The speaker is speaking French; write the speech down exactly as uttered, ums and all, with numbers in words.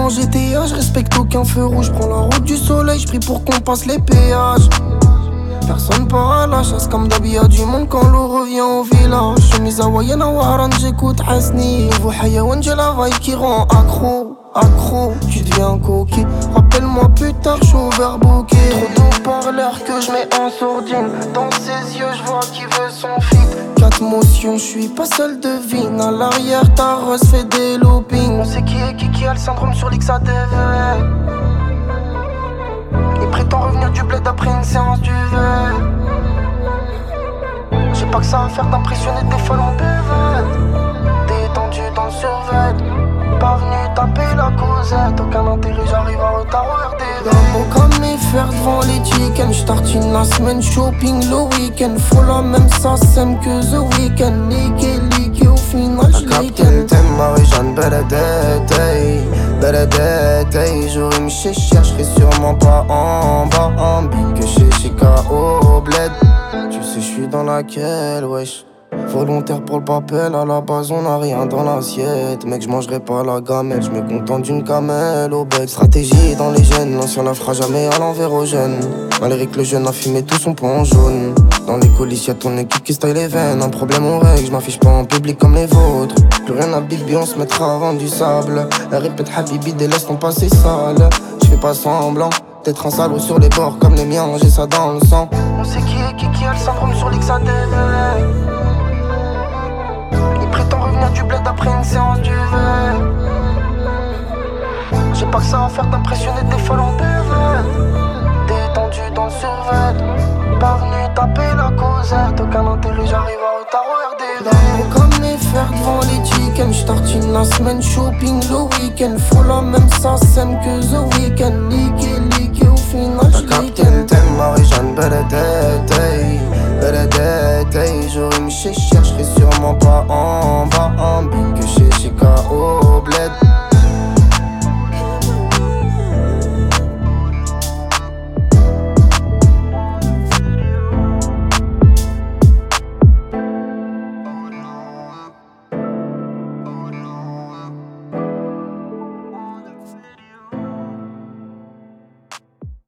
G T A, je respecte aucun feu rouge. Prends la route du soleil, je prie pour qu'on passe les péages. Personne part à la chasse comme d'hab, y'a du monde quand l'eau revient au village. Chemise hawaïenne à Waran, j'écoute Hasni. Nouveau Hayawan, j'ai la vibe qui rend accro, accro. Tu deviens coquille, rappelle-moi plus tard, j'suis overbooké. Trop d'eau par l'air que je mets en sourdine. Dans ses yeux, je vois qui veut son fit. Quatre motions, je suis pas seul, devine. À l'arrière, ta rose fait des loopings. On sait qui est qui qui a le syndrome sur l'X A D V. Il prétend revenir du bled après une séance du V. J'ai pas que ça à faire d'impressionner des folles en buvette. Détendu dans le survêt, pas venu taper la causette. Aucun intérêt, j'arrive en retard au R D V. L'amour comme mes fers devant les chickens. J'tartine la semaine, shopping le week-end. Faut la même ça sème que the week-end. Niqué, liqué, au final j'liken. T'aimes Marie-Jeanne, Beledete, Beledete. J'aurais mis chez cher, j'serais sûrement pas en bas en big que chez Chica au bled. Tu sais j'suis dans laquelle, wesh. Volontaire pour le papel, à la base on a rien dans l'assiette. Mec j'mangerai pas la gamelle, j'me contente d'une camelle au bec. Stratégie dans les gènes, l'ancien la fera jamais à l'envers aux jeunes. Malgré que le jeune a fumé tout son point jaune. Dans les coulisses y'a ton équipe qui style les veines. Un problème on règle, j'm'affiche pas en public comme les vôtres. Plus rien à Bibi, on se mettra avant du sable. Elle répète Habibi, délaisse ton passé sale. J'fais pas semblant d'être un salaud sur les bords comme les miens, j'ai ça dans le sang. On sait qui est qui qui a le syndrome sur l'X A D V. Prétend revenir du bled après une séance du V. J'ai pas que ça à faire d'impressionner des folles en buvette. Détendu dans le survêt, pas venu taper la causette. Aucun intérêt, j'arrive en retard au R D V. L'amour comme mes fers devant les chickens. J'tartine la semaine, shopping le week-end. Faut la même ça sème que the week-end. Liqué, liqué, au final j'liken. T'aimes Marie-Jeanne, Beledete,